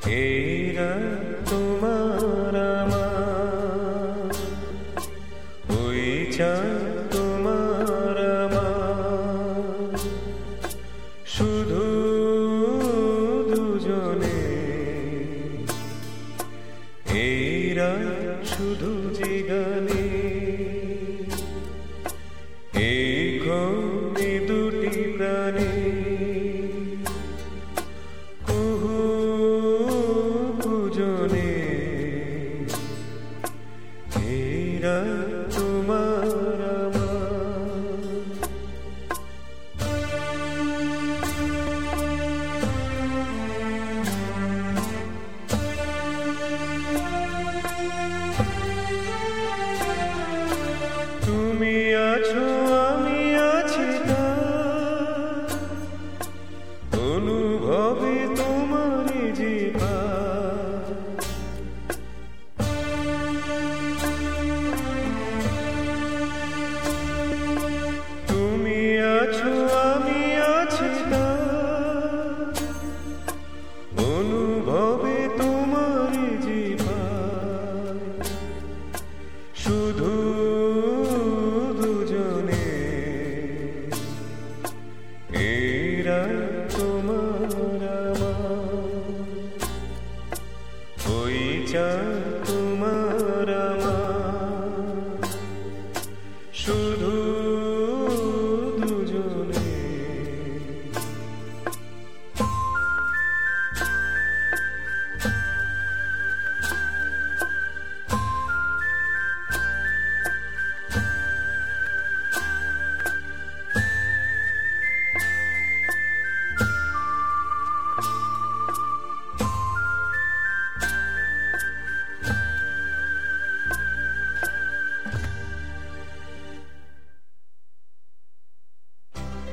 এরা তোমার আমার, ওই চাঁদ তোমার আমার, শুধু দুজনে। এরা শুধু জিগানে, এই দুটি প্রাণী কুজনে। এরা তোমার আমার। তুমি আছো আমি আছি তার অনুভবে তোমার জীবা। তুমি আছো আমি আছি তার অনুভবে তোমার জীবা। শুধু দুজনে, এরা তোমার আমার, ওই চাঁদ